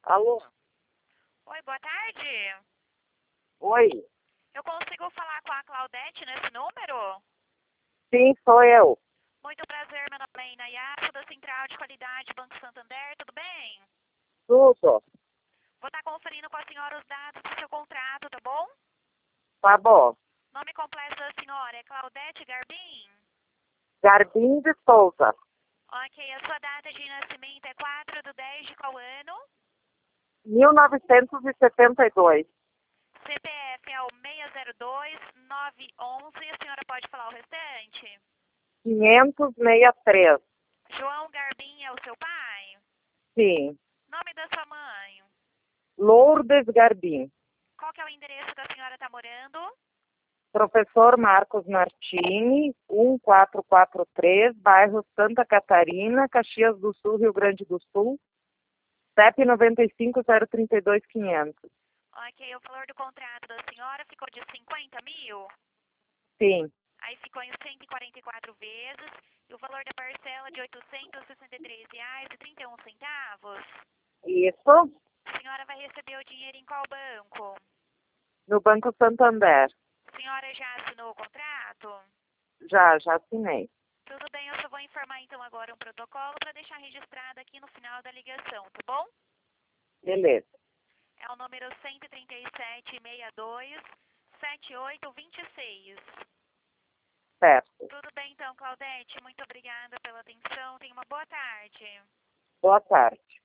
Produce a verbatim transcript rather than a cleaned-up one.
Alô? Oi, boa tarde. Oi? Eu consigo falar com a Claudete nesse número? Sim, sou eu. Muito prazer, meu nome é Inayá, da Central de Qualidade Banco Santander, tudo bem? Tudo. Vou estar conferindo com a senhora os dados do seu contrato, tá bom? Tá bom. Nome completo da senhora é Claudete Garbim? Garbim de Souza. Ok, a sua data de nascimento é quatro de dez de qual ano? mil novecentos e setenta e dois. C P F é o seis zero dois nove um um, a senhora pode falar o restante? quinhentos e sessenta e três. João Garbim é o seu pai? Sim. Nome da sua mãe? Lourdes Garbim. Qual que é o endereço que a senhora está morando? Professor Marcos Martini, um quatro quatro três, bairro Santa Catarina, Caxias do Sul, Rio Grande do Sul, C E P noventa e cinco zero trinta e dois quinhentos. Ok, o valor do contrato da senhora ficou de cinquenta mil? Sim. Aí ficou em cento e quarenta e quatro vezes. E o valor da parcela de oitocentos e sessenta e três reais e trinta e um centavos. Isso. A senhora vai receber o dinheiro em qual banco? No Banco Santander. A senhora já assinou o contrato? Já, já assinei. Tudo bem, eu só vou informar então agora um protocolo para deixar registrado aqui no final da ligação, tá bom? Beleza. É o número cento e trinta e sete, sessenta e dois, setenta e oito, vinte e seis. Certo. Tudo bem então, Claudete. Muito obrigada pela atenção. Tenha uma boa tarde. Boa tarde.